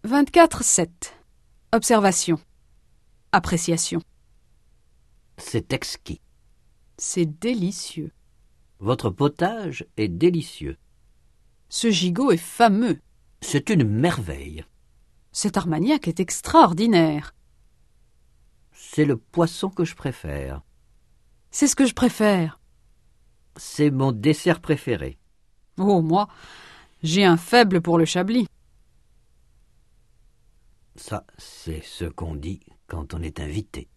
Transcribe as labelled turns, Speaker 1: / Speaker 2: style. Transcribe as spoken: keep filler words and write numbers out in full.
Speaker 1: vingt-quatre sept. Observation. Appréciation.
Speaker 2: C'est exquis.
Speaker 1: C'est délicieux.
Speaker 2: Votre potage est délicieux.
Speaker 1: Ce gigot est fameux.
Speaker 2: C'est une merveille.
Speaker 1: Cet armagnac est extraordinaire.
Speaker 2: C'est le poisson que je préfère.
Speaker 1: C'est ce que je préfère.
Speaker 2: C'est mon dessert préféré.
Speaker 1: Oh, moi, j'ai un faible pour le chablis.
Speaker 2: Ça, c'est ce qu'on dit quand on est invité.